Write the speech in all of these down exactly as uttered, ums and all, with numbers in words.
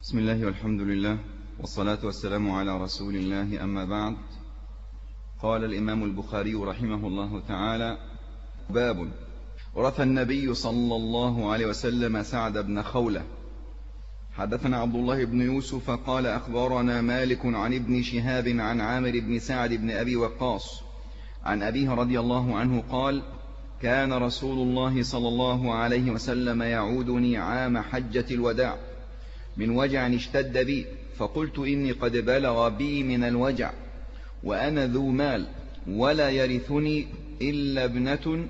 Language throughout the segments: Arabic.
بسم الله والحمد لله والصلاة والسلام على رسول الله، أما بعد. قال الإمام البخاري رحمه الله تعالى: باب ورث النبي صلى الله عليه وسلم سعد بن خولة. حدثنا عبد الله بن يوسف قال أخبرنا مالك عن ابن شهاب عن عامر بن سعد بن أبي وقاص عن أبيه رضي الله عنه قال: كان رسول الله صلى الله عليه وسلم يعودني عام حجة الوداع من وجع اشتد بي، فقلت إني قد بلغ بي من الوجع وأنا ذو مال ولا يرثني إلا ابنة،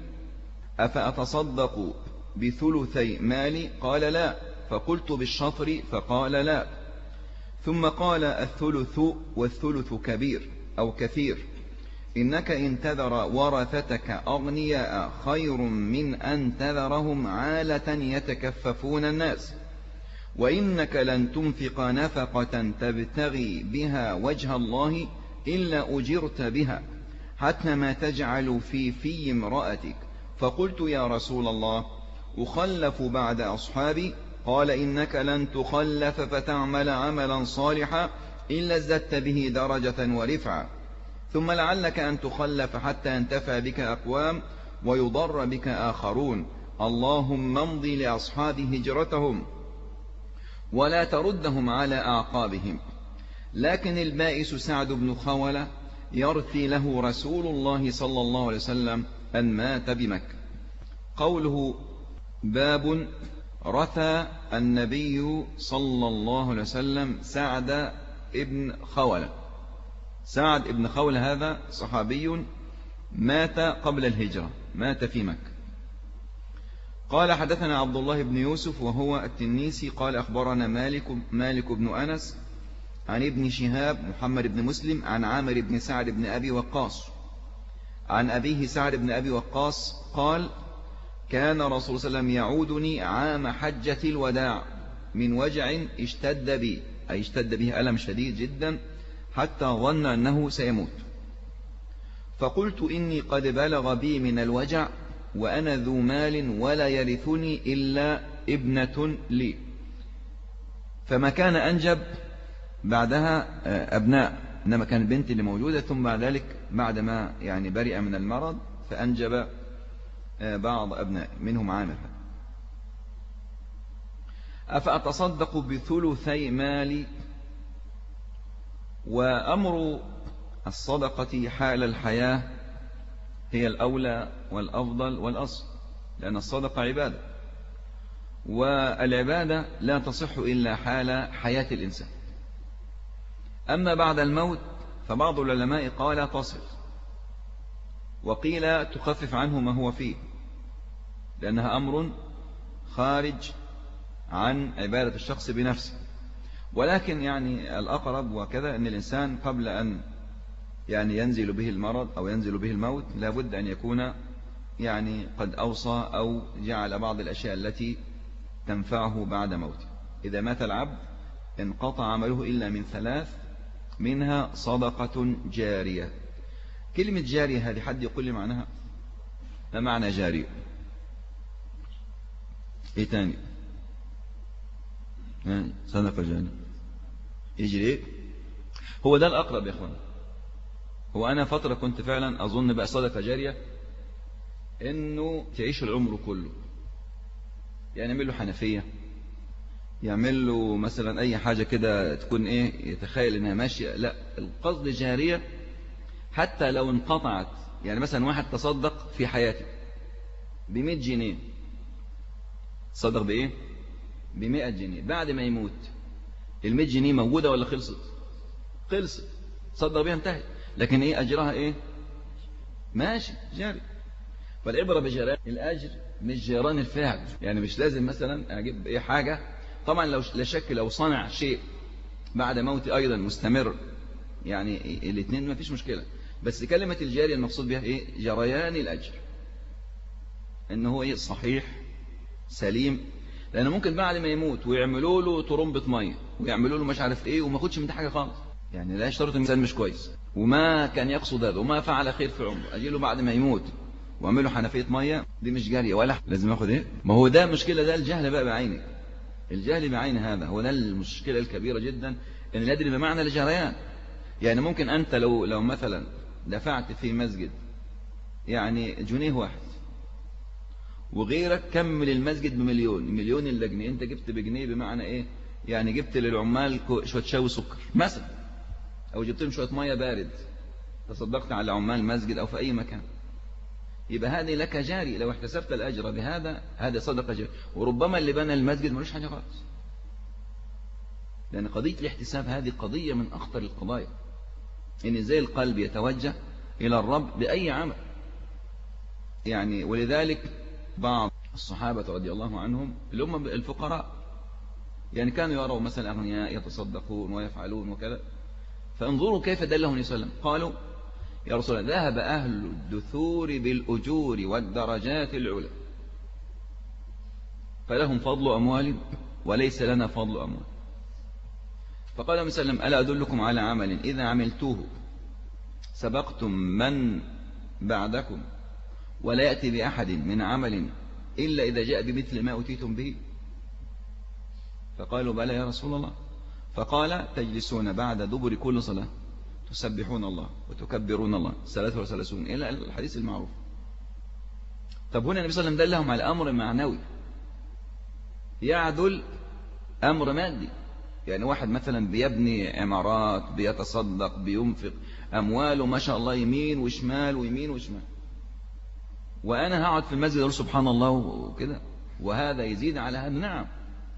أفأتصدق بثلثي مالي؟ قال لا. فقلت بالشطر؟ فقال لا. ثم قال: الثلث والثلث كبير أو كثير، إنك إن تذر ورثتك أغنياء خير من أن تذرهم عالة يتكففون الناس، وإنك لن تنفق نفقة تبتغي بها وجه الله إلا أجرت بها، حتى ما تجعل في في امرأتك. فقلت: يا رسول الله، أخلف بعد أصحابي؟ قال: إنك لن تخلف فتعمل عملا صالحا إلا ازددت به درجة ورفعة، ثم لعلك أن تخلف حتى ينتفع بك أقوام ويضر بك آخرون، اللهم امضي لأصحاب هجرتهم ولا تردهم على أعقابهم. لكن البائس سعد بن خولة يرثي له رسول الله صلى الله عليه وسلم أن مات بمكة. قوله: باب رثى النبي صلى الله عليه وسلم سعد بن خولة. سعد بن خولة هذا صحابي مات قبل الهجرة، مات في مكة. قال: حدثنا عبد الله بن يوسف وهو التنيسي قال أخبرنا مالك مالك بن أنس عن ابن شهاب محمد بن مسلم عن عامر بن سعد بن أبي وقاص عن أبيه سعد بن أبي وقاص قال: كان رسول صلى الله عليه وسلم يعودني عام حجة الوداع من وجع اشتد بي، أي اشتد به ألم شديد جدا حتى ظن أنه سيموت. فقلت: إني قد بلغ بي من الوجع وأنا ذو مال ولا يرثني إلا ابنة لي. فما كان أنجب بعدها أبناء، إنما كان البنت اللي موجودة، ثم بعد ذلك بعدما يعني برئ من المرض فأنجب بعض أبناء منهم عامر. أفأتصدق بثلثي مالي؟ وأمر الصدقة حال الحياة هي الأولى والأفضل والأصل، لأن الصدقة عبادة، والعبادة لا تصح إلا حال حياة الإنسان. أما بعد الموت فبعض العلماء قال تصل، وقيل تخفف عنه ما هو فيه، لأنها أمر خارج عن عبادة الشخص بنفسه. ولكن يعني الأقرب وكذا أن الإنسان قبل أن يعني ينزل به المرض أو ينزل به الموت لابد أن يكون يعني قد أوصى أو جعل بعض الأشياء التي تنفعه بعد موته. إذا مات العبد انقطع عمله إلا من ثلاث، منها صدقة جارية. كلمة جارية هذه حد يقول لي معناها؟ ما معنى جارية؟ إيه تاني؟ صدقة جارية يجري. هو ده الأقرب يا أخوان. هو أنا فترة كنت فعلا أظن بقى صدقة جارية إنه تعيش العمر كله، يعني يعمل له حنفية، يعمل له مثلا أي حاجة كده تكون إيه يتخيل إنها ماشية. لا، القصد جارية حتى لو انقطعت. يعني مثلا واحد تصدق في حياته بمئة جنيه، تصدق بإيه؟ بمئة جنيه. بعد ما يموت المئة جنيه موجودة ولا خلصت؟ خلصت، تصدق بها انتهت، لكن إيه أجرها؟ إيه؟ ماشي جاري. فالعبرة بجيران الأجر مش جيران الفعل. يعني مش لازم مثلا أجيب إيه حاجة، طبعا لو لا شك لو صنع شيء بعد موتي أيضا مستمر، يعني الاثنين ما فيش مشكلة. بس كلمة الجاري المقصود بها إيه؟ جريان الأجر، إنه هو إيه؟ صحيح سليم. لأنه ممكن بعد ما يموت ويعملوا له طرمبة مية ويعملوا له مش عارف إيه وما ياخدش من ده حاجة خالص. يعني لا يشترط الإنسان مش كويس وما كان يقصد هذا وما فعل خير في عمره، أجيله بعد ما يموت وأعمله حنفية مية، دي مش جارية ولا لازم ياخد إيه؟ ما هو ده مشكلة، ده الجهل بقى بعينه. الجهل بعين هذا هو ده المشكلة الكبيرة جدا، ان لا يدري بمعنى الجريان. يعني ممكن أنت لو لو مثلا دفعت في مسجد يعني جنيه واحد، وغيرك كمل المسجد بمليون، مليون إلا جنيه، أنت جبت بجنيه بمعنى إيه؟ يعني جبت للعمال شوية شاي سكر مثلا، أو جبت لهم شوية مية بارد، تصدقت على عمال المسجد أو في أي مكان، يبقى هذه لك جاري لو احتسبت الأجر بهذا، هذا صدقة جاري. وربما اللي بنى المسجد ملوش حاجة خالص، لأن قضية الاحتساب هذه قضية من أخطر القضايا، إن زي القلب يتوجه إلى الرب بأي عمل. يعني ولذلك بعض الصحابة رضي الله عنهم اللي هم الفقراء، يعني كانوا يروا مثلا أغنياء يتصدقون ويفعلون وكذا، فانظروا كيف دلهم النبي صلى الله عليه وسلم. قالوا يا رسول الله ذهب أهل الدثور بالأجور والدرجات العلى، فلهم فضل أموال وليس لنا فضل أموال. فقال النبي صلى الله عليه وسلم ألا أدلكم على عمل إذا عملتوه سبقتم من بعدكم ولا يأتي بأحد من عمل إلا إذا جاء بمثل ما أتيتم به؟ فقالوا بلى يا رسول الله. فقال تجلسون بعد دبر كل صلاة تسبحون الله وتكبرون الله ثلاثة وثلاثون إلى الحديث المعروف. طب هنا النبي صلى الله عليه وسلم دلهم على أمر معنوي يعدل أمر مادي. يعني واحد مثلا بيبني عمارات، بيتصدق، بينفق أمواله ما شاء الله يمين وشمال ويمين وشمال، وأنا هقعد في المسجد أقول سبحان الله وكده، وهذا يزيد على هذا. نعم.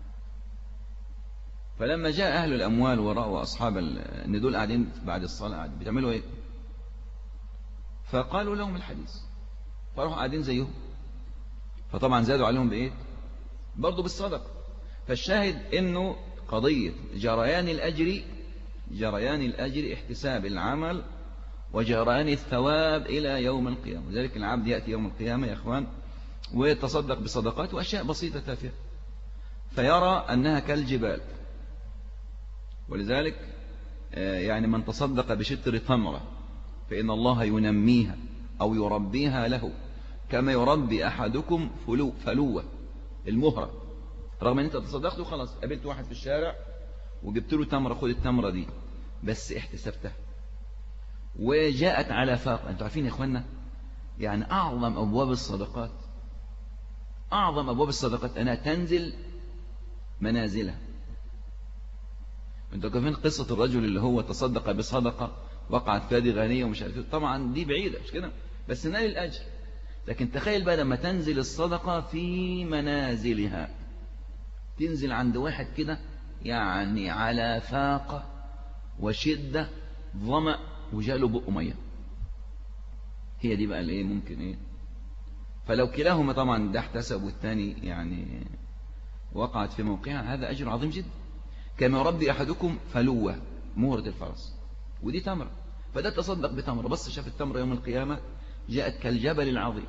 فلما جاء أهل الأموال ورأوا أصحاب أن دول قاعدين بعد الصلاة قاعدين بتعملوا إيه؟ فقالوا لهم الحديث، فراحوا قاعدين زيهم، فطبعا زادوا عليهم بإيه؟ برضو بالصدقة. فالشاهد إنه قضية جريان الأجر، جريان الأجر احتساب العمل وجريان الثواب إلى يوم القيامة. لذلك العبد يأتي يوم القيامة يا إخوان ويتصدق بصدقات وأشياء بسيطة تافهة فيرى أنها كالجبال. ولذلك يعني من تصدق بشطر تمرة فإن الله ينميها أو يربيها له كما يربي أحدكم فلو فلوة المهرة. رغم أن أنت تصدقت وخلاص، قابلت واحد في الشارع وجبت له تمرة، خد التمرة دي، بس احتسبتها وجاءت على فاق. أنتوا عارفين يا إخوانا يعني أعظم أبواب الصدقات، أعظم أبواب الصدقات أنها تنزل منازلها. أنتوا عارفين قصة الرجل اللي هو تصدق بصدقة وقعت في يد غنية ومش عارف، طبعا دي بعيدة مش كده، بس نال الأجر. لكن تخيل بقى لما تنزل الصدقة في منازلها، تنزل عند واحد كده يعني على فاقة وشدة ظمأ وجاله بق مية، هي دي بقى الايه ممكن ايه. فلو كلاهما طبعا ده احتسب والثاني يعني وقعت في موقعها، هذا أجر عظيم جدا. كما يربي أحدكم فلوة مهرة الفرس، ودي تمرة، فده تصدق بتمرة، بس شاف التمرة يوم القيامة جاءت كالجبل العظيم،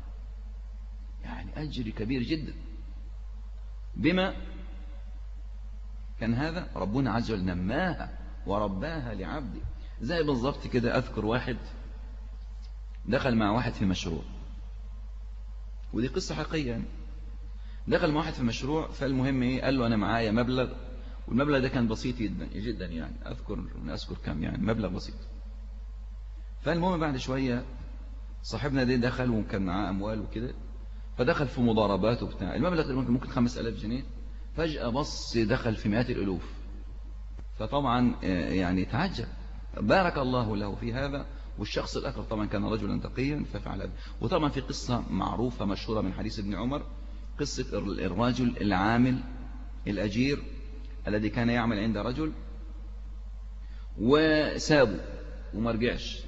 يعني أجر كبير جدا. بما كان هذا ربنا عز وجل نماها ورباها لعبده. زي بالضبط كده أذكر واحد دخل مع واحد في مشروع، ودي قصة حقيقية يعني. دخل مع واحد في مشروع، فالمهم ايه، قال له أنا معايا مبلغ، والمبلغ ده كان بسيط جدا جدا يعني، أذكر أذكر كم يعني مبلغ بسيط. فالمهم بعد شوية صاحبنا ده دخل وكان معاه أموال وكده، فدخل في مضاربات وبتاع، المبلغ ده ممكن ممكن خمس ألاف جنيه، فجأة بص دخل في مئات الألوف. فطبعا يعني تعجب، بارك الله له في هذا. والشخص الآخر طبعا كان رجلا تقيا ففعل هذا. وطبعا في قصة معروفة مشهورة من حديث ابن عمر، قصة الرجل العامل الأجير الذي كان يعمل عند رجل وسابه وما رجعش.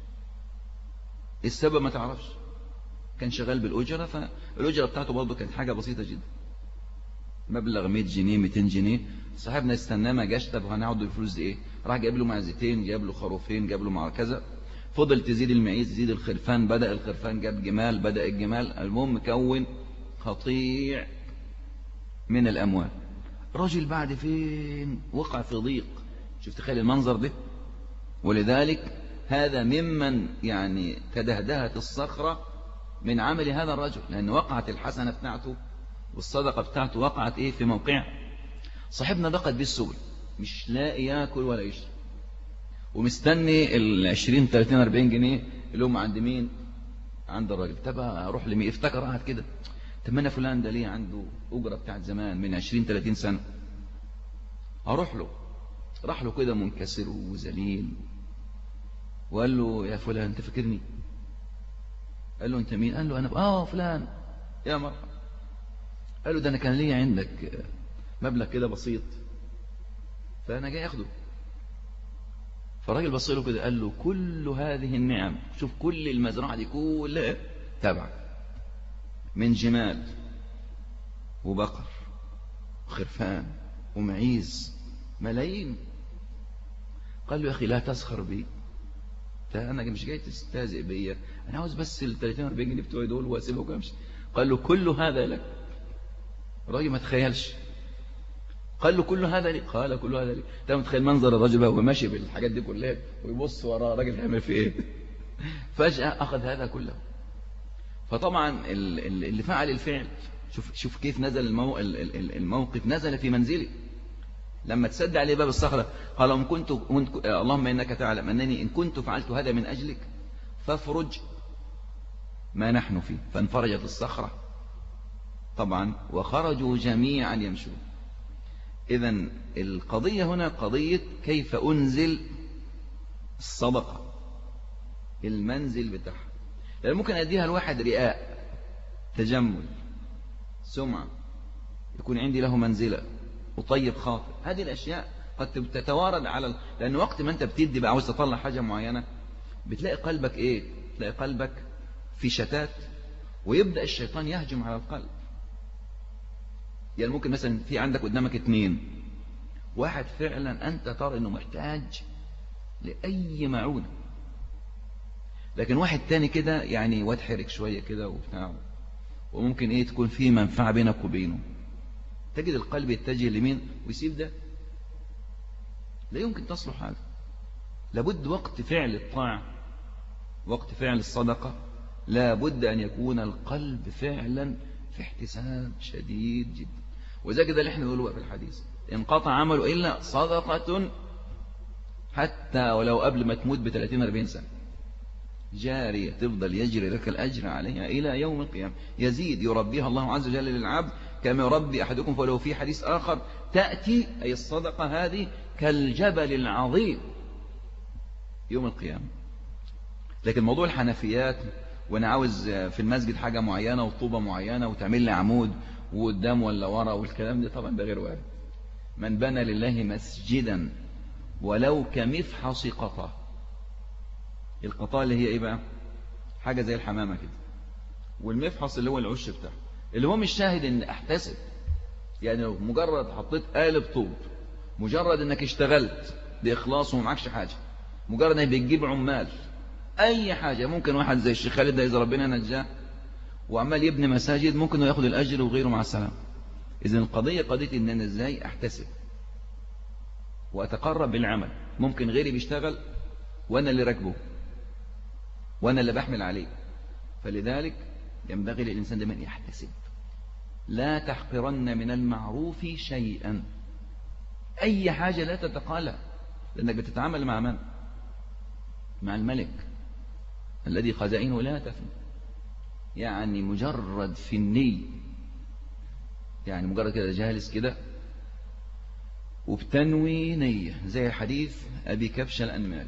السبب ما تعرفش، كان شغال بالأجرة، فالأجرة بتاعته برضه كانت حاجة بسيطة جدا، مبلغ مئة جنيه مئتين جنيه. صاحبنا استناه ما جاش، طب هنقعد الفلوس دي ايه؟ راح جاب له معزتين، جاب له خروفين، جاب له مع كذا، فضل تزيد المعيز تزيد الخرفان، بدأ الخرفان جاب جمال، بدأ الجمال، المهم كون قطيع من الأموال. رجل بعد فين وقع في ضيق، شفت تخيل المنظر ده. ولذلك هذا ممن يعني تدهدهت الصخرة من عمل هذا الرجل، لأن وقعت الحسنة بتاعته والصدقة بتاعته وقعت ايه في موقعها. صاحبنا ضاقت بيه السبل، مش لاقي ياكل ولا يشرب، ومستني ال عشرين ثلاثين أربعين جنيه اللي هم عند مين؟ عند الراجل. طب اروح لمين؟ افتكر قاعد كده، طب ما انا فلان ده ليه عنده اجره بتاعت زمان من عشرين ثلاثين سنه، اروح له. راح له كده منكسر وذليل، وقال له يا فلان انت فاكرني؟ قال له انت مين؟ قال له انا اه فلان يا مرحبا. قال له ده انا كان ليا عندك مبلغ كده بسيط فانا جاي اخده. فالراجل بص له كده قال له كل هذه النعم، شوف كل المزرعه دي كلها تبعك، من جمال وبقر وخرفان ومعيز، ملايين. قال له يا اخي لا تسخر بي، انا مش جاي تستهزئ بيا، انا عاوز بس ال ثلاثين أربعين جنيه بتوعي دول واسيبك وامشي. قال له كل هذا لك؟ الراجل ما تخيلش. قال له كل هذا لي؟ قال كل هذا لي. انت متخيل منظر الراجل بقى وهو ماشي بالحاجات دي كلها ويبص وراه الراجل هيعمل في ايه؟ فجأة اخذ هذا كله. فطبعا اللي فعل الفعل، شوف شوف كيف نزل المو... الموقف، نزل في منزله لما تسد عليه باب الصخرة قال إن كنت اللهم إنك تعلم أنني إن كنت فعلت هذا من أجلك فافرج ما نحن فيه. فانفرجت الصخرة طبعا وخرجوا جميعا يمشون. إذن القضية هنا قضية كيف أنزل الصدقة، المنزل بتاعها. لأن ممكن أديها الواحد رئاء، تجمل، سمعة، يكون عندي له منزلة وطيب خاطر. هذه الأشياء قد تتوارد على ال... لأن وقت ما أنت بتدي بقى عاوز تطلع حاجة معينة بتلاقي قلبك إيه؟ تلاقي قلبك في شتات، ويبدأ الشيطان يهجم على القلب. يعني ممكن مثلا في عندك قدامك اتنين، واحد فعلا أنت ترى أنه محتاج لأي معونة، لكن واحد تاني كده يعني واتحرك شوية كده وبتاع، وممكن إيه تكون فيه منفعة بينك وبينه، تجد القلب يتجه لمين ويسيب ده. لا يمكن تصلح هذا. لابد وقت فعل الطاعة، وقت فعل الصدقة، لابد أن يكون القلب فعلا في احتساب شديد جدا. وذا كده اللي احنا نقوله في الحديث انقطع عمله إلا صدقة، حتى ولو قبل ما تموت بثلاثين أربعين سنة، جارية تفضل يجري لك الأجر عليها إلى يوم القيامة، يزيد يربيها الله عز وجل للعبد كما يربي أحدكم. فلو في حديث آخر تأتي أي الصدقة هذه كالجبل العظيم يوم القيامة. لكن موضوع الحنفيات وأنا عاوز في المسجد حاجة معينة وطوبة معينة وتعمل لي عمود وقدام ولا ورا والكلام ده طبعا ده غير وارد. من بنى لله مسجدا ولو كمفحص قطة. القطاء اللي هي ايه بقى؟ حاجة زي الحمامة كده، والمفحص اللي هو العش بتاعه، اللي هو مش شاهد ان احتسب. يعني لو مجرد حطيت قالب طوب، مجرد انك اشتغلت باخلاص ومعكش حاجة، مجرد انك بتجيب عمال، اي حاجة، ممكن واحد زي الشيخ خالد ده اذا ربنا نجاه وعمال يبني مساجد ممكن ياخد الاجر وغيره مع السلامة. اذا القضية قضية ان انا ازاي احتسب واتقرب بالعمل. ممكن غيري بيشتغل وانا اللي راكبه وانا اللي بحمل عليه. فلذلك ينبغي للإنسان دائما يحتسب. لا تحقرن من المعروف شيئا، أي حاجة لا تتقالى، لأنك بتتعامل مع من؟ مع الملك الذي خزائنه لا تفنى. يعني مجرد في النية، يعني مجرد كده جالس كده وبتنوي نية، زي حديث أبي كبشة الأنماري.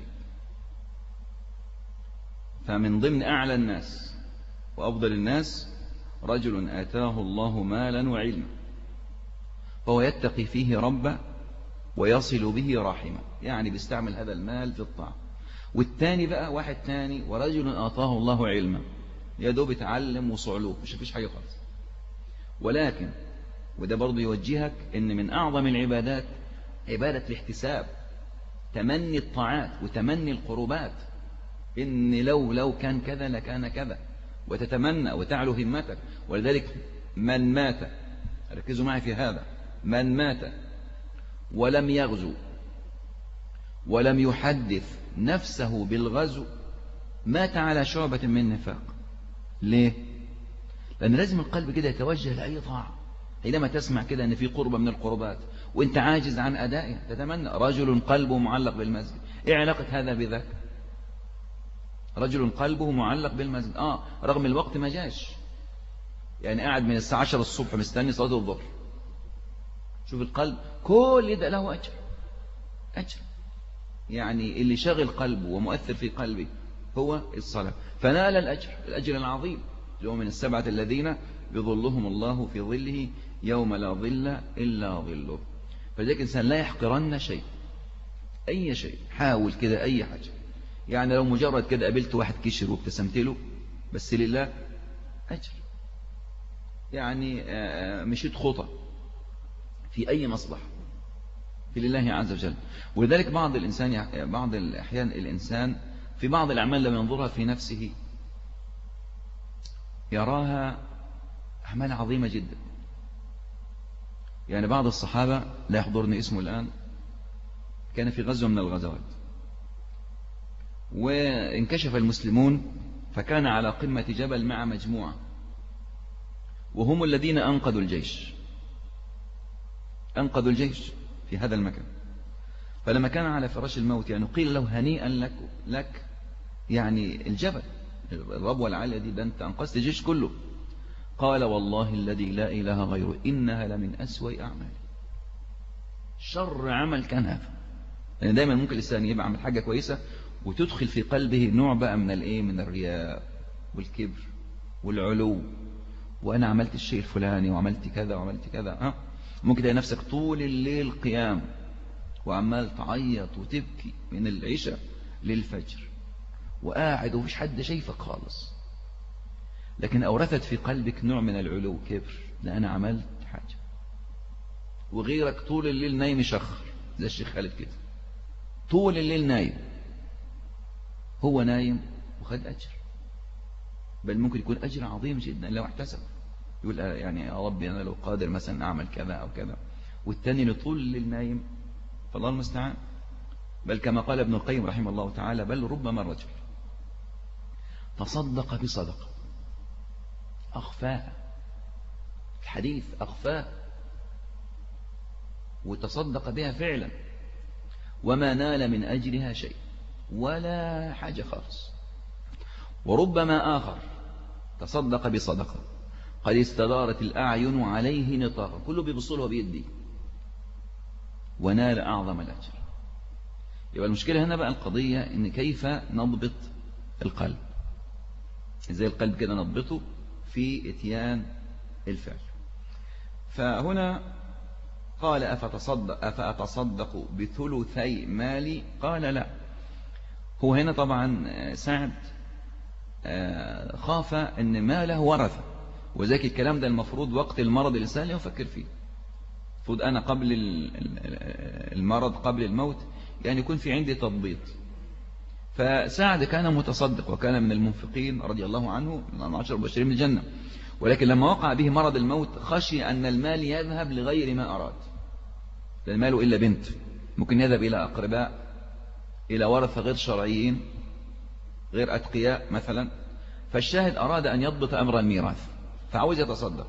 فمن ضمن أعلى الناس وأفضل الناس رجل آتاه الله مالا وعلما فهو يتقي فيه ربه ويصل به رحمه، يعني بيستعمل هذا المال في الطاعة. والتاني بقى واحد تاني ورجل آتاه الله علما، يا دوب يتعلم وصعلوك، مش فيش حاجة خالص. ولكن وده برضو يوجهك ان من أعظم العبادات عبادة الاحتساب، تمني الطاعات وتمني القربات، إن لو لو كان كذا لكان كذا، وتتمنى وتعلو همتك. ولذلك من مات، ركزوا معي في هذا، من مات ولم يغزو ولم يحدث نفسه بالغزو مات على شعبة من نفاق. ليه؟ لأن لازم القلب كده يتوجه لأي طاعة. حينما تسمع كده أن في قربة من القربات وانت عاجز عن أدائها تتمنى. رجل قلبه معلق بالمسجد، ايه علاقة هذا بذاك؟ رجل قلبه معلق بالمسجد آه رغم الوقت ما جاش، يعني قاعد من الساعة عشرة الصبح مستني صلاة الظهر. شوف القلب كل ده له أجر، أجر يعني اللي شاغل قلبه ومؤثر في قلبه هو الصلاة، فنال الأجر، الأجر العظيم اللي هو من السبعة الذين يظلهم الله في ظله يوم لا ظل إلا ظله. فذلك الإنسان لا يحقرن شيء، أي شيء، حاول كده أي حاجة. يعني لو مجرد كده قابلت واحد كشر وابتسمت له بس لله أجر. يعني مشيت خطى في أي مصلحة في لله عز وجل. ولذلك بعض الإنسان بعض الأحيان الإنسان في بعض الأعمال لما ينظرها في نفسه يراها أعمال عظيمة جدا. يعني بعض الصحابة لا يحضرني اسمه الآن، كان في غزوة من الغزوات وانكشف المسلمون، فكان على قمة جبل مع مجموعة وهم الذين أنقذوا الجيش، أنقذوا الجيش في هذا المكان. فلما كان على فراش الموت يعني قيل له هنيئا لك, لك يعني الجبل الربوة العالية دي، ده أنت أنقذت الجيش كله. قال والله الذي لا إله غيره إنها لمن أسوأ أعمالي. شر عمل كان هذا. يعني دايما ممكن الإنسان يبقى عمل حاجة كويسة وتدخل في قلبه نوع بقى من الإيه، من الرياء والكبر والعلو، وأنا عملت الشيء الفلاني وعملت كذا وعملت كذا. ها ممكن تلاقي نفسك طول الليل قيام وعمال تعيط وتبكي من العشاء للفجر وقاعد ومفيش حد شايفك خالص، لكن أورثت في قلبك نوع من العلو كبر، لا أنا عملت حاجة. وغيرك طول الليل نايم يشخر زي الشيخ خالد كده، طول الليل نايم، هو نايم وخد أجر، بل ممكن يكون أجر عظيم جدا لو احتسب، يقول يعني يا ربي أنا لو قادر مثلا أعمل كذا أو كذا، والتاني اللي طول الليل نايم، فالله المستعان. بل كما قال ابن القيم رحمه الله تعالى بل ربما الرجل تصدق بصدقة أخفاها، الحديث أخفاها وتصدق بها فعلا وما نال من أجرها شيء ولا حاجة خالص. وربما آخر تصدق بصدقة قد استدارت الأعين عليه نطاقا، كله بيبصله بيدي ونال أعظم الأجر. يبقى المشكلة هنا بقى القضية إن كيف نضبط القلب، إزاي القلب كده نضبطه في اتيان الفعل. فهنا قال أفتصدق أفأتصدق بثلثي مالي؟ قال لا. هو هنا طبعا سعد خاف أن ماله ورثه، وذلك الكلام ده المفروض وقت المرض الإنسان يفكر فيه. المفروض أنا قبل المرض قبل الموت يعني يكون في عندي تضبيط. فسعد كان متصدق وكان من المنفقين رضي الله عنه من عشر مبشرين بالجنة، ولكن لما وقع به مرض الموت خشي أن المال يذهب لغير ما أراد، لا المال إلا بنت، ممكن يذهب إلى أقرباء، إلى ورثة غير شرعيين غير أتقياء مثلا. فالشاهد أراد أن يضبط أمر الميراث فعاوز يتصدق،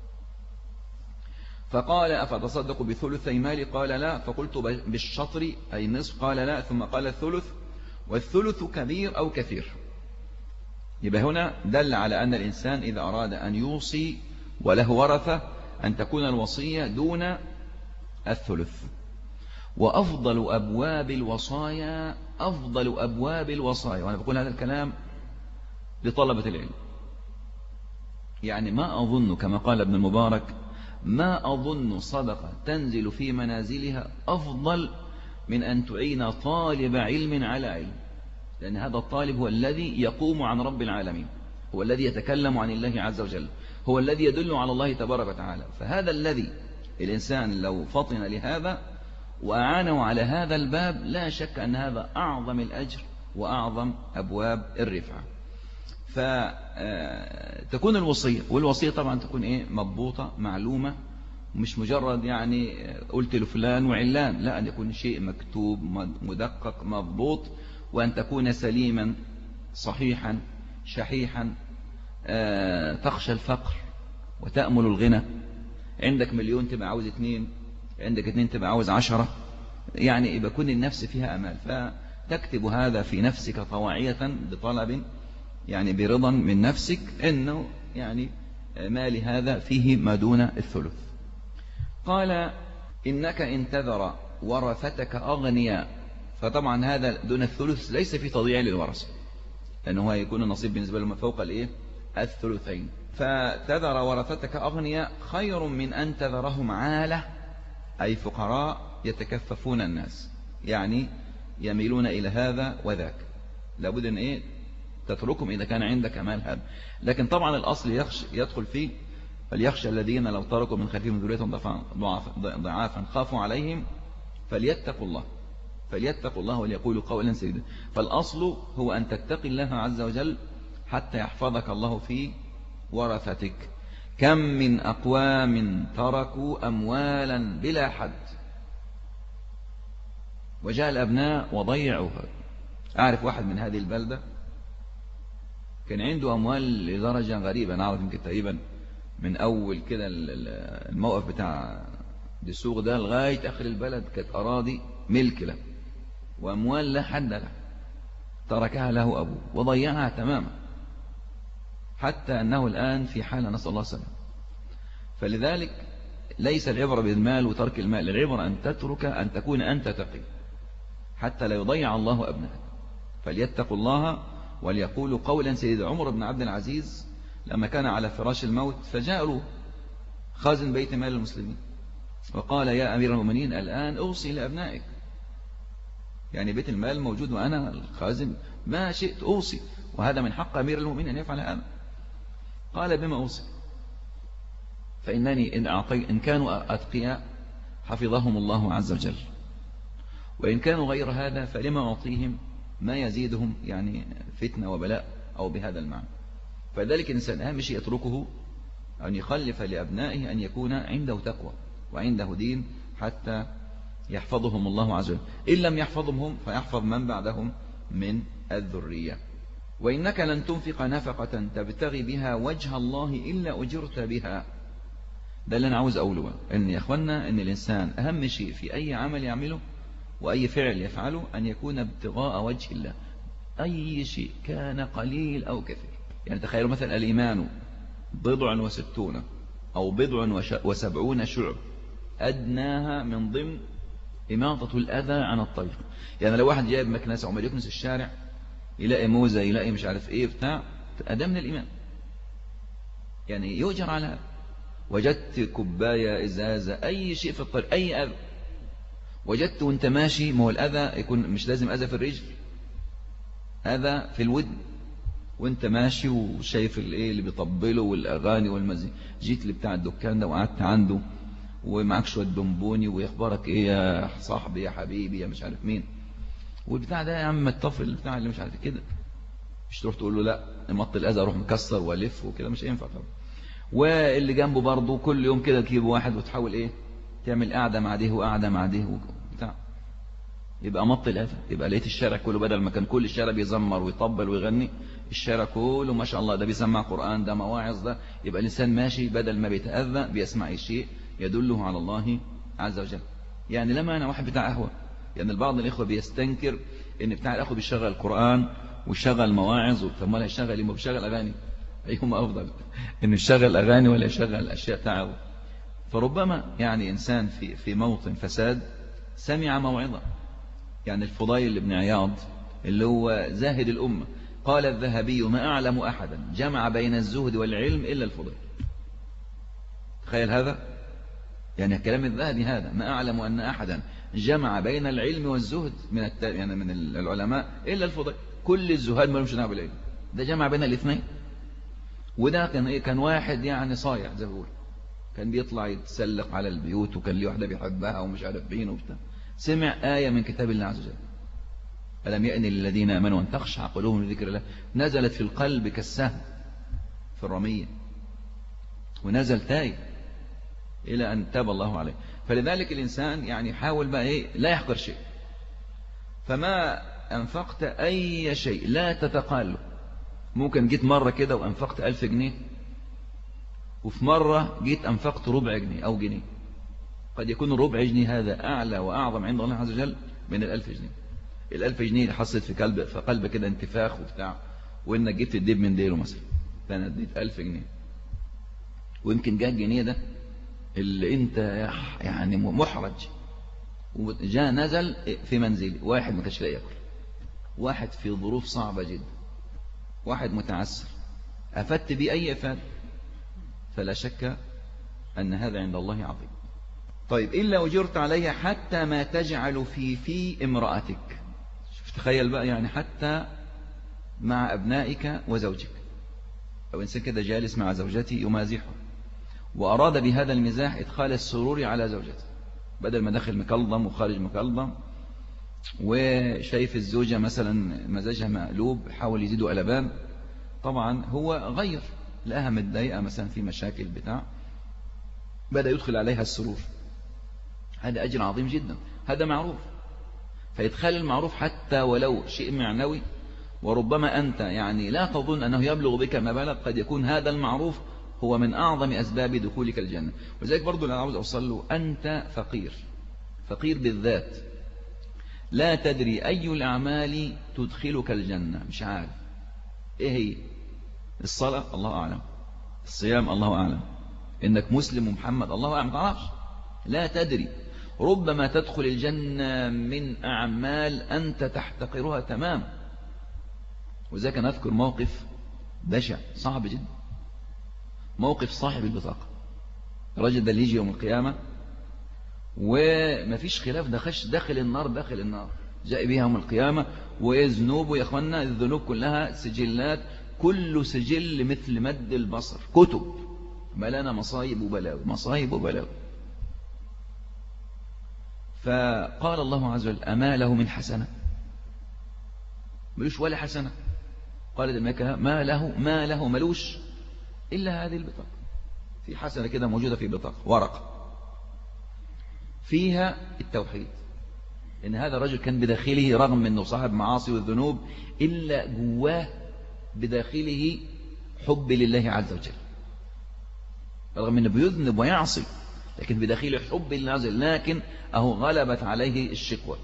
فقال أفتصدق بثلثي مالي؟ قال لا. فقلت بالشطر أي النصف؟ قال لا. ثم قال الثلث، والثلث كبير أو كثير. يبقى هنا دل على أن الإنسان إذا أراد أن يوصي وله ورثة أن تكون الوصية دون الثلث. وأفضل أبواب الوصايا أفضل أبواب الوصايا، وأنا بقول هذا الكلام لطلبة العلم، يعني ما أظن كما قال ابن المبارك ما أظن صدقة تنزل في منازلها أفضل من أن تعين طالب علم على علم، لأن هذا الطالب هو الذي يقوم عن رب العالمين، هو الذي يتكلم عن الله عز وجل، هو الذي يدل على الله تبارك وتعالى. فهذا الذي الإنسان لو فطن لهذا وأعانه على هذا الباب لا شك أن هذا أعظم الأجر وأعظم أبواب الرفعة. فتكون الوصية، والوصية طبعا تكون إيه؟ مضبوطة معلومة، مش مجرد يعني قلت لفلان وعلان، لا، أن يكون شيء مكتوب مدقق مضبوط، وأن تكون سليما صحيحا شحيحا. تخشى الفقر وتأمل الغنى، عندك مليون تبقى عاوز اتنين، عندك اتنين تبقى عاوز عشرة، يعني يبقى كل النفس فيها أمال، فتكتب هذا في نفسك طواعية بطلب يعني برضا من نفسك أنه يعني مالي هذا فيه ما دون الثلث. قال إنك إن تذر ورثتك أغنياء، فطبعا هذا دون الثلث ليس في تضييع للورثة، لأنه هيكون النصيب بالنسبة لهم فوق الإيه الثلثين. فتذر ورثتك أغنياء خير من أن تذرهم عالة، أي فقراء يتكففون الناس، يعني يميلون إلى هذا وذاك. لابد أن إيه تتركهم إذا كان عندك مال هذا. لكن طبعا الأصل يخش يدخل فيه فليخشى الذين لو تركوا من خلفهم ذرية ضعافا خافوا عليهم فليتقوا الله فليتقوا الله وليقولوا قولا سديدا. فالأصل هو أن تتقي الله عز وجل حتى يحفظك الله في ورثتك. كم من أقوام تركوا أموالا بلا حد وجاء الأبناء وضيعوها. أعرف واحد من هذه البلدة كان عنده أموال لدرجة غريبة، أنا أعرف يمكن تقريبا من أول كده الموقف بتاع السوق ده لغاية آخر البلد كانت أراضي ملك له وأموال لا حد له، تركها له أبوه وضيعها تماما، حتى أنه الآن في حالة نسأل الله السلامة. فلذلك ليس العبرة بالمال وترك المال، العبرة أن تترك أن تكون أنت تقي حتى لا يضيع الله أبنائك. فليتقوا الله وليقولوا قولا سديدا. عمر بن عبد العزيز لما كان على فراش الموت فجاء له خازن بيت مال المسلمين وقال يا أمير المؤمنين الآن أوصي لأبنائك، يعني بيت المال موجود وأنا الخازن ما شئت أوصي، وهذا من حق أمير المؤمنين أن يفعل هذا. قال بما أوصي؟ فإنني إن, أعطي إن كانوا أتقياء حفظهم الله عز وجل، وإن كانوا غير هذا فلما أعطيهم ما يزيدهم يعني فتنة وبلاء أو بهذا المعنى. فذلك الإنسان أهم شيء يتركه أن يخلف لأبنائه أن يكون عنده تقوى وعنده دين حتى يحفظهم الله عز وجل. إن لم يحفظهم هم فيحفظ من بعدهم من الذرية. وإنك لن تنفق نفقة تبتغي بها وجه الله إلا أجرت بها. ده اللي أنا عاوز أقوله، إن يا أخوانا إن الإنسان أهم شيء في أي عمل يعمله وأي فعل يفعله أن يكون ابتغاء وجه الله، أي شيء كان قليل أو كثير. يعني تخيلوا مثلا الإيمان بضع وستون أو بضع وسبعون شعب أدناها من ضمن إماطة الأذى عن الطريق. يعني لو واحد جايب مكنسة وما يكنس الشارع يلاقي موزة يلاقي مش عارف إيه بتاع، أدى من الإيمان، يعني يؤجر على هذا. وجدت كوباية إزازة أي شيء في الطريق أي أذى وجدت وانت ماشي، ما هو الأذى يكون مش لازم أذى في الرجل، أذى في الودن وانت ماشي وشايف الايه اللي بيطبله والاغاني والمزيكا، جيت اللي بتاع الدكان ده وقعدت عنده ومعاك شويه دنبوني ويخبرك ايه يا صاحبي يا حبيبي يا مش عارف مين، والبتاع ده يا عم الطفل بتاع اللي مش عارف كده، مش تروح تقول له لا مط الاذى اروح مكسر والف وكده، مش هينفع طبعا. واللي جنبه برضه كل يوم كده تجيب واحد وتحاول ايه تعمل قاعده مع ده وقاعده مع ده وبتاع، يبقى مط الاذى. يبقى لقيت الشارع كله بدل ما كان كل الشارع بيزمر ويطبل ويغني، الشارع كله ما شاء الله ده بيسمع قرآن ده مواعظ ده، يبقى الإنسان ماشي بدل ما بيتأذى بيسمع شيء يدله على الله عز وجل. يعني لما أنا واحد بتاع قهوة، يعني البعض الإخوة بيستنكر إن بتاع القهوة بيشغل القرآن ويشغل مواعظ، طب ولا يشغل إيه؟ ما بيشغل أغاني، أيهما أفضل إنه يشغل أغاني ولا يشغل أشياء تعب؟ فربما يعني إنسان في في موطن فساد سمع موعظة. يعني الفضيل بن عياض اللي هو زاهد الأمة قال الذهبي ما أعلم أحدا جمع بين الزهد والعلم إلا الفضيل. تخيل هذا، يعني كلام الذهبي هذا، ما أعلم أن أحدا جمع بين العلم والزهد من الت... يعني من العلماء إلا الفضيل. كل الزهاد ما لهمش دعوه بالعلم، ده جمع بين الاثنين. وده كان إيه؟ كان واحد يعني صايع زي ما بيقول، كان بيطلع يتسلق على البيوت وكان ليه واحدة بيحبها ومش عارف مين وبتاع. سمع آية من كتاب الله عز وجل ألم يأن للذين آمنوا أن تخشع قلوبهم لذكر الله، نزلت في القلب كالسهم في الرمية، ونزل تاي إلى أن تاب الله عليه. فلذلك الإنسان يعني حاول بقى إيه لا يحقر شيء، فما أنفقت أي شيء لا تتقاله. ممكن جيت مرة كده وأنفقت ألف جنيه، وفي مرة جيت أنفقت ربع جنيه أو جنيه، قد يكون الربع جنيه هذا أعلى وأعظم عند الله عز وجل من الألف جنيه. الألف جنيه اللي حصلت في قلب في قلب كده انتفاخ وبتاع، وإنك جبت الديب من ديله مثلا، فأنا اديت ألف جنيه، ويمكن جاء الجنيه ده اللي أنت يعني محرج، وجاء نزل في منزلي واحد ما كانش لاقي ياكل، واحد في ظروف صعبة جدا، واحد متعسر، أفدت بيه أي إفادة، فلا شك أن هذا عند الله عظيم. طيب إلا أجرت عليها حتى ما تجعل في في امرأتك. شوف تخيل بقى، يعني حتى مع أبنائك وزوجك، أو إنسان كده جالس مع زوجته يمازحه، وأراد بهذا المزاح إدخال السرور على زوجته، بدل ما داخل مكلضم وخارج مكلضم، وشايف الزوجة مثلا مزاجها مقلوب حاول يزيدوا قلبان، طبعا هو غير لقاها متضايقة مثلا في مشاكل بتاع، بدأ يدخل عليها السرور، هذا أجر عظيم جدا، هذا معروف. فيدخل المعروف حتى ولو شيء معنوي، وربما أنت يعني لا تظن أنه يبلغ بك ما بلغ، قد يكون هذا المعروف هو من أعظم أسباب دخولك الجنة. وذلك برضو أنا عاوز أوصل له، أنت فقير، فقير بالذات، لا تدري أي الأعمال تدخلك الجنة، مش عارف إيه هي. الصلاة الله أعلم، الصيام الله أعلم، إنك مسلم محمد الله أعلم، تعرفش، لا تدري. ربما تدخل الجنة من أعمال أنت تحتقرها تمام. وذلك أنا أذكر موقف بشع صعب جدا، موقف صاحب البطاقة. الرجل ده اللي يجي يوم القيامة ومفيش خلاف، دخش داخل النار، داخل النار جاء بها يوم القيامة، وذنوبه يا أخوانا الذنوب كلها سجلات، كل سجل مثل مد البصر، كتب ملانا مصايب وبلاوي، مصايب وبلاوي. فقال الله عز وجل أما له من حسنة؟ ملوش ولا حسنة. قال الملائكة ما له ما له ملوش إلا هذه البطاقة. في حسنة كده موجودة في بطاقة ورقة فيها التوحيد، إن هذا الرجل كان بداخله رغم أنه صاحب معاصي والذنوب إلا جواه بداخله حب لله عز وجل، رغم أنه بيذنب ويعصي لكن بداخله حب لله عز وجل، لكن أهو غلبت عليه الشقوة.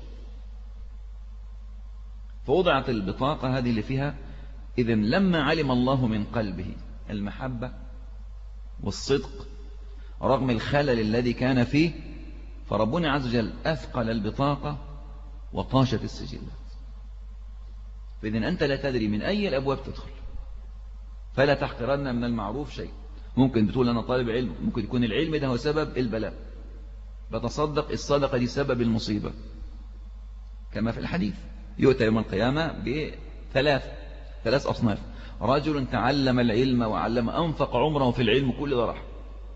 فوضعت البطاقة هذه اللي فيها، إذن لما علم الله من قلبه المحبة والصدق رغم الخلل الذي كان فيه، فربنا عز وجل أثقل البطاقة وطاشت السجلات. فإذن أنت لا تدري من أي الأبواب تدخل، فلا تحقرن من المعروف شيء. ممكن بتقول أنا طالب علم، ممكن يكون العلم ده هو سبب البلاء، بتصدق الصدقة دي سبب المصيبة، كما في الحديث يؤتى يوم القيامة بثلاث ثلاث أصناف: رجل تعلم العلم وعلم، أنفق عمره في العلم كل ده راح،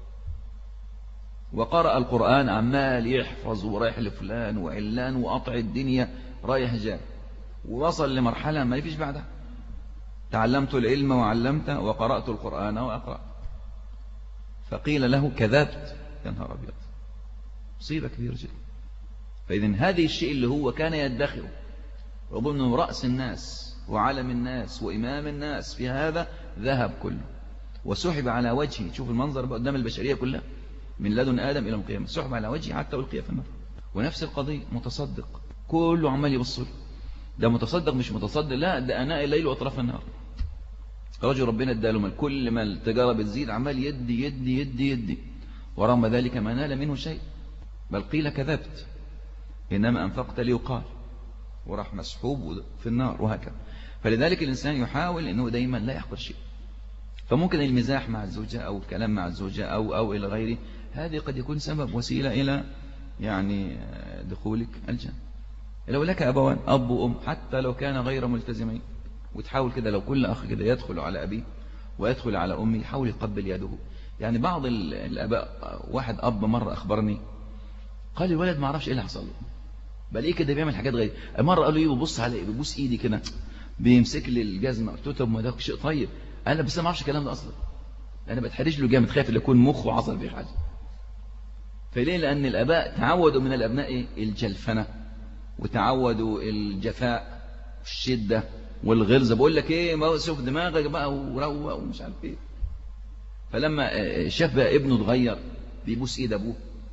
وقرأ القرآن عمال يحفظ ورايح لفلان وعلان وقطع الدنيا رايح جاي، ووصل لمرحلة ما فيش بعدها، تعلمت العلم وعلمت وقرأت القرآن وأقرأ. فقيل له كذبت، يا نهار أبيض، مصيبة كبيرة جدا. فإذن هذه الشيء اللي هو كان يدخره وضمن رأس الناس وعلم الناس وإمام الناس، في هذا ذهب كله وسحب على وجهه. شوف المنظر بقى قدام البشرية كلها من لدن آدم إلى القيامة، سحب على وجهه حتى ألقي في النار. ونفس القضية متصدق، كله عمال يبص له، ده متصدق مش متصدق، لا ده أناء الليل وأطراف النهار. رجل ربنا اداله مال، كل ما التجارة بتزيد عمال يدي يدي يدي يدي، ورغم ذلك ما نال منه شيء، بل قيل كذبت إنما أنفقت ليقال، وراح مسحوب في النار، وهكذا. فلذلك الإنسان يحاول أنه دايما لا يحقر شيء. فممكن المزاح مع الزوجة أو الكلام مع الزوجة أو أو إلى غيره، هذه قد يكون سبب وسيلة إلى يعني دخولك الجنة. لو لك أبوان، أب وأم، حتى لو كان غير ملتزمين، وتحاول كده لو كل أخ كده يدخل على أبيه ويدخل على أمي، يحاول يقبل يده. يعني بعض الأباء، واحد أب مرة أخبرني قال لي الولد ما عرفش إيه اللي حصل له، بل إيه كده بيعمل حاجات غريبة. مرة قالوا له بيبص على بيبص إيدي كده، بيمسك لي الجزمة. قلت له طب ما ده شيء طيب، أنا بس ما أعرفش الكلام ده أصلا، أنا بتحرج له جامد، خايف يكون مخه عصر في حاجة. فليه؟ لأن الآباء تعودوا من الأبناء إيه؟ الجلفنة، وتعودوا الجفاء والشدة والغلظة. بقول لك إيه، ما شوف دماغك بقى وروق ومش عارف إيه. فلما شاف بقى ابنه اتغير، بيبوس إيد أبوه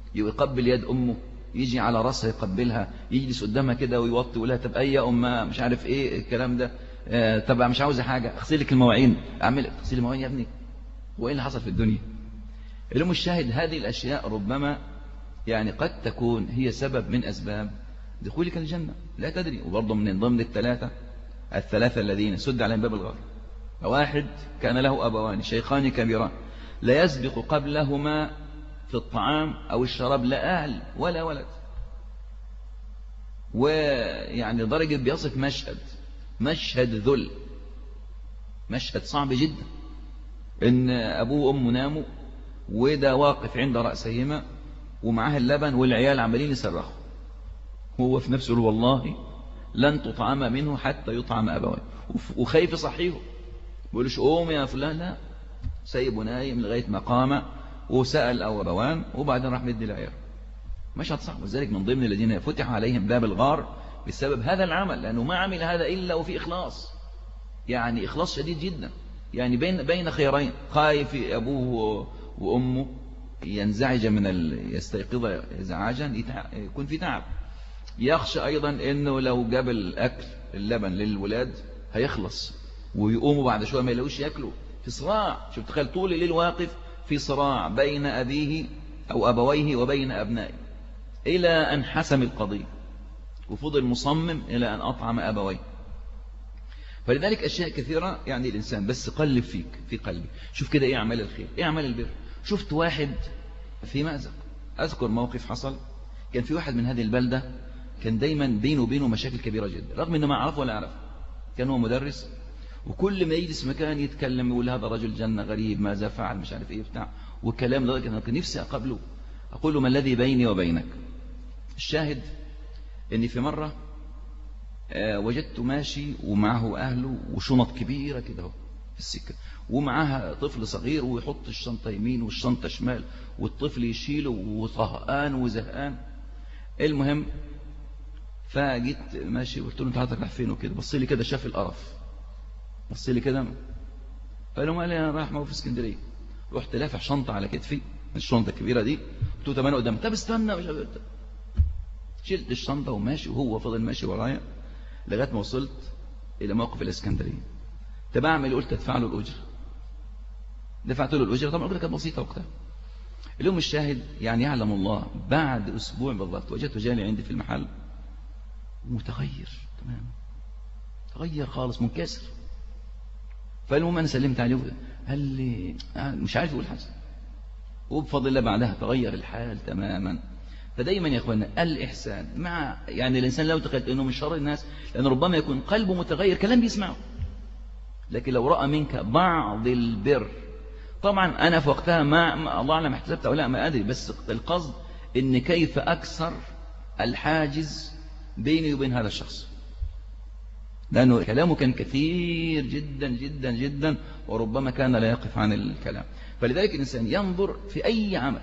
يقبل يد أمه، يجي على رأسها يقبلها، يجلس قدامها كده ويوطي ويقول لها طب أي يا أمها مش عارف إيه الكلام ده، آه طب مش عاوزة حاجة أغسلك المواعين، أعمل أغسل المواعين يا ابني، هو إيه اللي حصل في الدنيا؟ اليوم الشاهد هذه الأشياء ربما يعني قد تكون هي سبب من أسباب دخولك الجنة، لا تدري. وبرضه من ضمن الثلاثة الثلاثة الذين سد عليهم باب الغار، واحد كان له أبوان شيخان كبيران لا يسبق قبلهما في الطعام أو الشراب لا أهل ولا ولد، ويعني درجة بيصف مشهد مشهد ذل، مشهد صعب جدا، إن أبوه وأمه ناموا وده واقف عند رأسيهما ومعاه اللبن والعيال عمالين يصرخوا، هو في نفسه والله لن تطعم منه حتى يطعم أبواه، وخايف يصحيه بيقولش قوم يا فلان، لا سايبه نايم لغاية ما قام وسأل أو أبوان وبعدين راح مدي العيال. مشهد صعب. وذلك من ضمن الذين فتح عليهم باب الغار بسبب هذا العمل، لأنه ما عمل هذا إلا وفي إخلاص، يعني إخلاص شديد جدا، يعني بين بين خيرين، خايف أبوه وأمه ينزعج من ال... يستيقظ إزعاجا يكون في تعب، يخشى أيضا أنه لو جاب الأكل اللبن للولاد هيخلص ويقوموا بعد شوية ما يلاقوش يأكلوا، في صراع. شوف تخيل طول الليل واقف في صراع بين أبيه أو أبويه وبين أبنائه إلى أن حسم القضية وفضل مصمم إلى أن أطعم أبويه. فلذلك أشياء كثيرة يعني الإنسان بس قلب فيك في قلبي، شوف كده إيه أعمال الخير، إيه أعمال البر. شفت واحد في مأزق، أذكر موقف حصل، كان في واحد من هذه البلدة كان دايما بينه وبينه مشاكل كبيرة جدا رغم أنه ما أعرفه ولا أعرف، كان هو مدرس وكل ما يجلس مكان يتكلم يقول هذا رجل جنة غريب ماذا فعل مش عارف إيه بتاع وكلام، لذلك أنا كان نفسي أقابله أقول له ما الذي بيني وبينك. الشاهد أني في مرة وجدته ماشي ومعه أهله وشنط كبيرة كده في السكة ومعها طفل صغير ويحط الشنطة يمين والشنطة شمال والطفل يشيله وطهقان وزهقان. المهم فجيت ماشي قلت له انت حضرتك رايح فين وكده، بص لي كده شاف القرف، بص لي كده قال له قال لي انا رايح موقف في اسكندريه. رحت لافح شنطه على كتفي الشنطه الكبيره دي، قلت له طب انا قدام، طب استنى مش عارف. شلت الشنطه وماشي وهو فضل ماشي ورايا لغايه ما وصلت الى موقف الاسكندريه. طب اعمل، قلت ادفع له الاجره، دفعت له الاجره، طبعا الاجره كانت بسيطه وقتها. اليوم الشاهد يعني يعلم الله بعد اسبوع بالضبط وجدته جالي عندي في المحل متغير تمام، تغير خالص منكسر. فالمهم انا سلمت عليه قال لي مش عارف يقول حاجه، وبفضل الله بعدها تغير الحال تماما. فدايما يا اخوانا الإحسان مع يعني الإنسان لو تخيل أنه من شر الناس، لأن ربما يكون قلبه متغير كلام بيسمعه، لكن لو رأى منك بعض البر، طبعا أنا في وقتها ما الله أعلم احتسبت أو لا ما أدري، بس القصد أن كيف أكسر الحاجز بيني وبين هذا الشخص، لأنه كلامه كان كثير جدا جدا جدا وربما كان لا يقف عن الكلام. فلذلك الإنسان ينظر في أي عمل،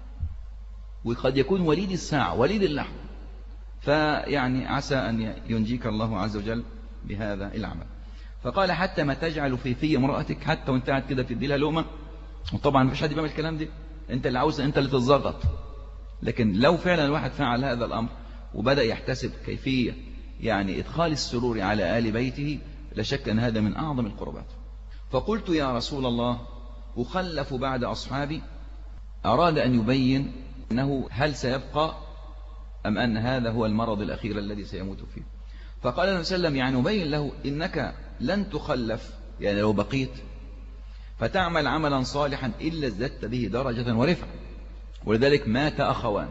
وقد يكون وليد الساعة وليد اللحظة، فيعني عسى أن ينجيك الله عز وجل بهذا العمل. فقال حتى ما تجعل في في امرأتك، حتى وانت قاعد كده تدي لها لقمة، وطبعا مفيش حد بيعمل الكلام دي، انت اللي عاوز انت اللي تتزغط. لكن لو فعلا الواحد فعل هذا الأمر وبدأ يحتسب كيفية يعني إدخال السرور على آل بيته، لا شك أن هذا من أعظم القربات. فقلت يا رسول الله أخلف بعد أصحابي، أراد أن يبين أنه هل سيبقى أم أن هذا هو المرض الأخير الذي سيموت فيه. فقال النبي صلى الله عليه وسلم يعني يبين له إنك لن تخلف، يعني لو بقيت فتعمل عملا صالحا إلا ازددت به درجة ورفعة. ولذلك مات أخوان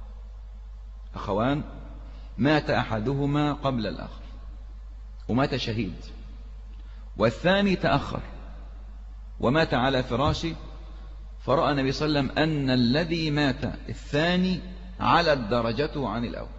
أخوان مات أحدهما قبل الآخر ومات شهيد، والثاني تأخر ومات على فراشه، فرأى النبي صلى الله عليه وسلم أن الذي مات الثاني علت درجته عن الأول.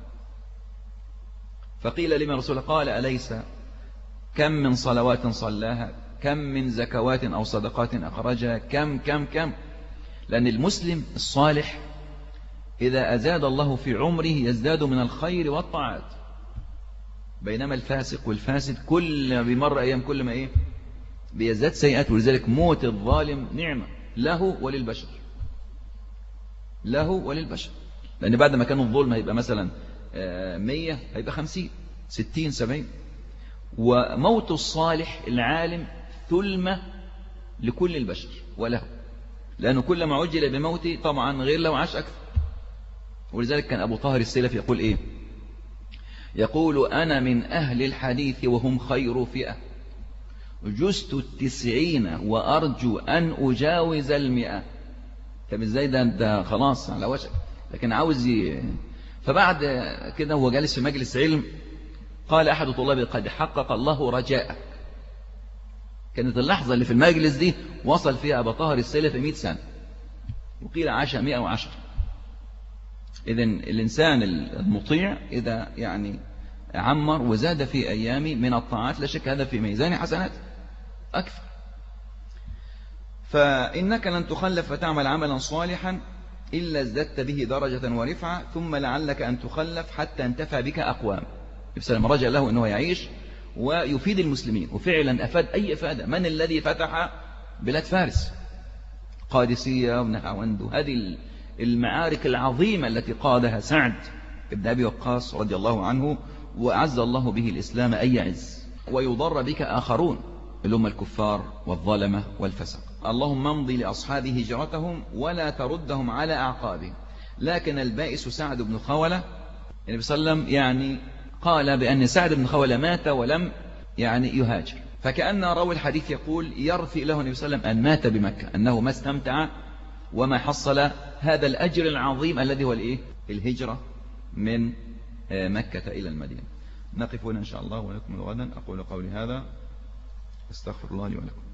فقيل لمن رسول الله قال أليس كم من صلوات صلاها، كم من زكوات أو صدقات أخرجها، كم كم كم. لأن المسلم الصالح إذا أزاد الله في عمره يزداد من الخير والطاعات، بينما الفاسق والفاسد كل بمر أيام كل ما إيه بيزداد سيئات. ولذلك موت الظالم نعمة له وللبشر. له وللبشر، لأن بعد ما كان الظلم هيبقى مثلا مية هيبقى خمسين ستين سبعين. وموت الصالح العالم ثلمة لكل البشر وله، لأنه كلما عجل بموته طبعا غير له عاش أكثر. ولذلك كان أبو طاهر السلفي يقول إيه؟ يقول أنا من أهل الحديث وهم خير فئة، جزت التسعين وأرجو أن أجاوز المئة. طب إزاي ده أنت خلاص على وشك، لكن عاوز ي... فبعد كده هو جالس في مجلس علم قال أحد طلابه قد حقق الله رجاءك. كانت اللحظة اللي في المجلس دي وصل فيها أبو طاهر السلفي مئة سنة، وقيل عاش مئة وعشر. إذن الإنسان المطيع إذا يعني عمر وزاد في أيامه من الطاعات لا شك هذا في ميزان حسنات أكثر. فإنك لن تخلف فتعمل عملا صالحا إلا ازددت به درجة ورفعة، ثم لعلك أن تخلف حتى انتفع بك أقوام. بسلام رجع له أنه يعيش ويفيد المسلمين، وفعلا أفاد أي إفادة. من الذي فتح بلاد فارس، قادسية ونهاوند، هذه المعارك العظيمة التي قادها سعد بن أبي وقاص رضي الله عنه، وأعز الله به الإسلام أي عز، ويضر بك آخرون اللي هم الكفار والظلمة والفسق. اللهم امضي لأصحاب هجرتهم ولا تردهم على أعقابهم. لكن البائس سعد بن خولة، النبي صلى الله عليه وسلم يعني قال بأن سعد بن خولة مات ولم يعني يهاجر، فكأن راوي الحديث يقول يرثي له النبي صلى الله عليه وسلم أن مات بمكة، أنه ما استمتع وما حصل هذا الأجر العظيم الذي هو الإيه؟ الهجرة من مكة إلى المدينة. نقف هنا إن شاء الله ولكم غدا. أقول قولي هذا، استغفر الله لي ولكم.